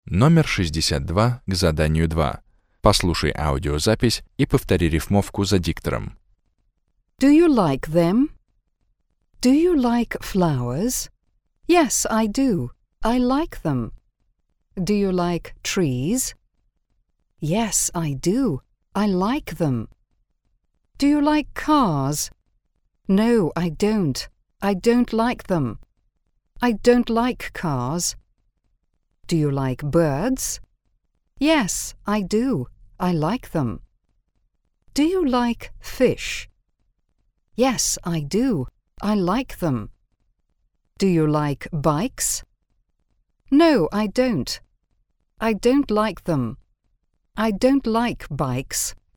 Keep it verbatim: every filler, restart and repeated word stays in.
Номер шестьдесят два к заданию два. Послушай аудиозапись и повтори рифмовку за диктором. Do you like them? Do you like flowers? Yes, I do. I like them. Do you like trees? Yes, I do. I like them. Do you like cars? No, I don't. I don't like them. I don't like cars. Do you like birds? Yes, I do. I like them. Do you like fish? Yes, I do. I like them. Do you like bikes? No, I don't. I don't like them. I don't like bikes.